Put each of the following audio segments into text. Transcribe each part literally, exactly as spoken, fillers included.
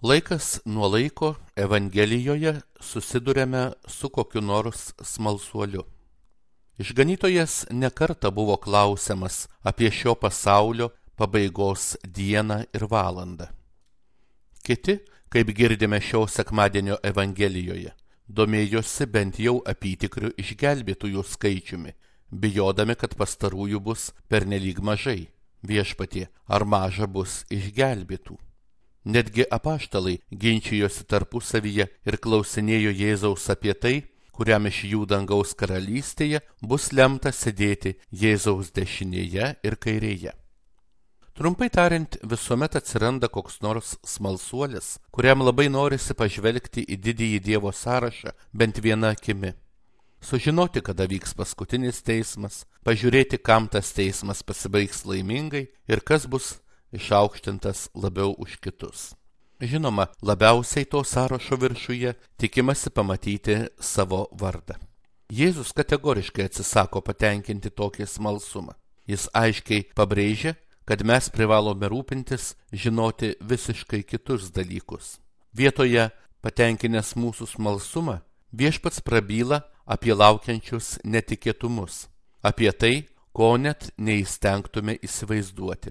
Laikas nuo laiko Evangelijoje susiduriame su kokiu nors smalsuoliu. Išganytojas nekartą buvo klausiamas apie šio pasaulio pabaigos dieną ir valandą. Kiti, kaip girdime šio sekmadienio Evangelijoje, domėjosi bent jau apytikriu išgelbėtųjų skaičiumi, bijodami, kad pastarųjų bus pernelyg mažai. Viešpatie, ar maža bus išgelbėtų? Netgi apaštalai ginčijosi tarpusavyje ir klausinėjo Jėzaus apie tai, kuriam iš jų dangaus karalystėje bus lemta sėdėti Jėzaus dešinėje ir kairėje. Trumpai tariant, visuomet atsiranda koks nors smalsuolis, kuriam labai norisi pažvelgti į didįjį Dievo sąrašą bent viena akimi. Sužinoti, kada vyks paskutinis teismas, pažiūrėti, kam tas teismas pasibaigs laimingai ir kas bus išaukštintas labiau už kitus. Žinoma, labiausiai to sąrašo viršuje tikimasi pamatyti savo vardą. Jėzus kategoriškai atsisako patenkinti tokį smalsumą. Jis aiškiai pabrėžia, kad mes privalome rūpintis žinoti visiškai kitus dalykus. Vietoje patenkinęs mūsų smalsumą, Viešpats prabyla apie laukiančius netikėtumus, apie tai, ko net neįstengtume įsivaizduoti.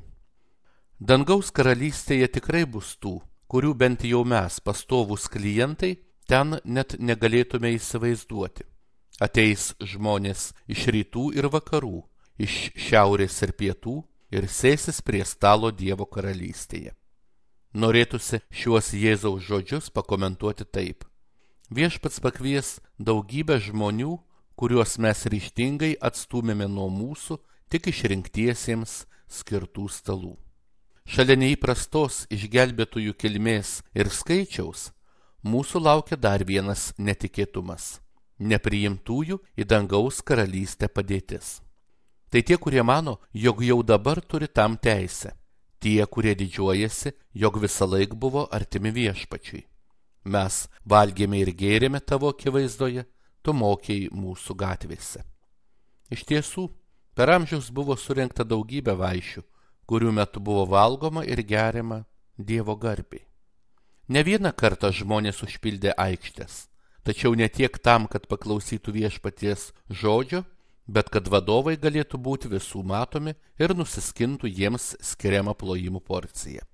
Dangaus karalystėje tikrai bus tų, kurių bent jau mes, pastovūs klientai, ten net negalėtume įsivaizduoti. Ateis žmonės iš rytų ir vakarų, iš šiaurės ir pietų ir sėsis prie stalo Dievo karalystėje. Norėtųsi šiuos Jėzaus žodžius pakomentuoti taip. Viešpats pakvies daugybę žmonių, kuriuos mes ryžtingai atstūmėme nuo mūsų tik išrinktiesiems skirtų stalų. Šalia neįprastos išgelbėtųjų kilmės ir skaičiaus, mūsų laukia dar vienas netikėtumas – nepriimtųjų į dangaus karalystę padėtis. Tai tie, kurie mano, jog jau dabar turi tam teisę, tie, kurie didžiuojasi, jog visąlaik buvo artimi Viešpačiui. Mes valgėme ir gėrėme tavo akivaizdoje, tu mokėjai mūsų gatvėse. Iš tiesų, per amžius buvo surinkta daugybė vaišių, kurių metu buvo valgoma ir geriama Dievo garbei. Ne vieną kartą žmonės užpildė aikštės, tačiau ne tiek tam, kad paklausytų Viešpaties žodžio, bet kad vadovai galėtų būti visų matomi ir nusiskintų jiems skiriamą plojimų porciją.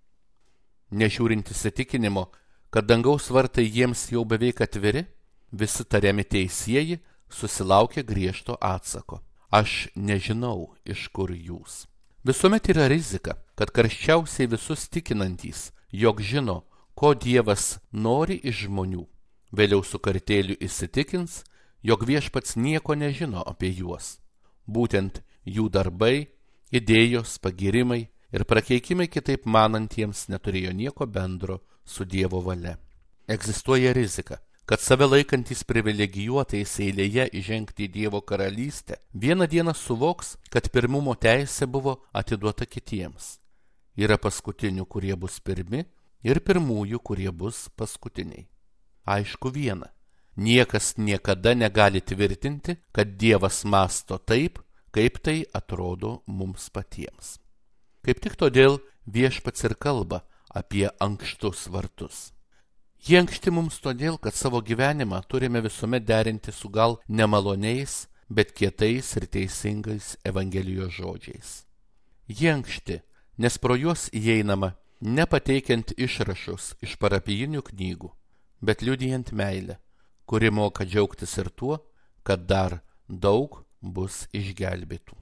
Nežiūrint įsitikinimo, kad dangaus vartai jiems jau beveik atviri, visi tariami teisieji susilaukė griežto atsako. Aš nežinau, iš kur jūs. Visuomet yra rizika, kad karščiausiai visus tikinantys, jog žino, ko Dievas nori iš žmonių, vėliau su kartėliu įsitikins, jog Viešpats nieko nežino apie juos. Būtent jų darbai, idėjos, pagyrimai ir prakeikimai kitaip manantiems neturėjo nieko bendro su Dievo valia. Egzistuoja rizika, kad save laikantys privilegijuotais eilėje įžengti į Dievo karalystę vieną dieną suvoks, kad pirmumo teisė buvo atiduota kitiems. Yra paskutinių, kurie bus pirmi, ir pirmųjų, kurie bus paskutiniai. Aišku viena, niekas niekada negali tvirtinti, kad Dievas mąsto taip, kaip tai atrodo mums patiems. Kaip tik todėl Viešpats ir kalba apie ankštus vartus. Jie ankšti mums todėl, kad savo gyvenimą turime visuomet derinti su gal nemaloniais, bet kietais ir teisingais Evangelijos žodžiais. Jie ankšti, nes pro juos įeinama nepateikiant išrašus iš parapijinių knygų, bet liudijant meilę, kuri moka džiaugtis ir tuo, kad dar daug bus išgelbėtų.